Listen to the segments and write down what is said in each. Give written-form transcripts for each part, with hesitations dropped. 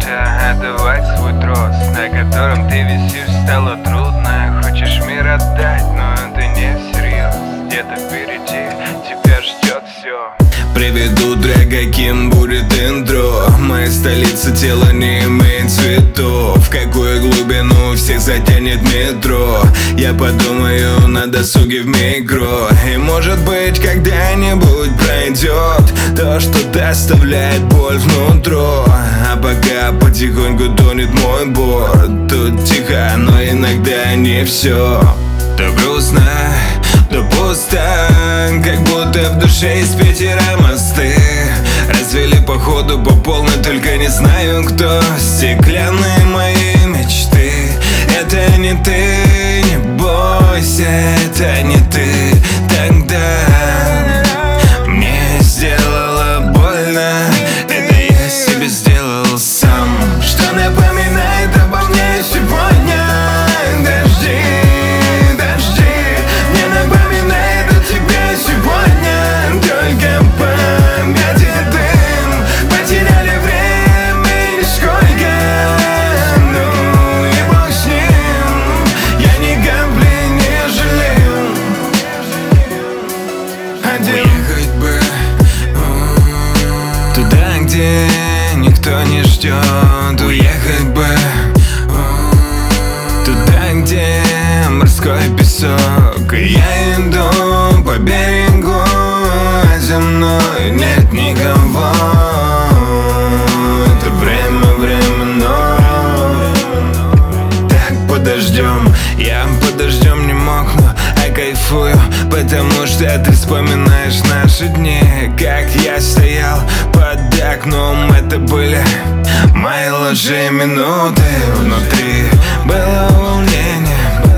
отдавать свой трос, на котором ты висишь, стало трудно. Хочешь мир отдать, но это не всерьез. Где-то впереди тебя ждет все. Приведу трек, каким будет интро. Моя столица, тело не имеет цветов. В какую глубину всех затянет метро? Я подумаю на досуге в микро. И может быть когда-нибудь пройдет то, что доставляет боль внутрь. А пока потихоньку тонет мой борт. Тут тихо, но иногда не все. То грустно, то пусто, как будто в душе из Питера мосты развели походу по полной, только не знаю кто. Стеклянные мои мечты. Это не ты, не бойся, это не ты. Тогда мне сделало больно, это я себе сделал сам. Что напоминает обо мне сегодня? Дожди, мне напоминает о тебе сегодня. Только память и дым потеряли время нисколько. Ну и бог с ним, я ни капли не жалею. Уехать бы туда, где никто не ждет. Уехать бы туда, где морской песок. И я иду по берегу, а за мной нет никого. Это время, так подождем. Я подождем не мог, но кайфую, потому что ты вспоминаешь наши дни. Как я стоял под окном, это были мои лучшие минуты. Внутри было волнение,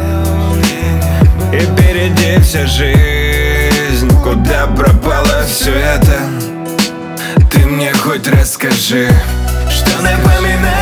и впереди вся жизнь. Куда пропало все это? Ты мне хоть расскажи. Что напоминает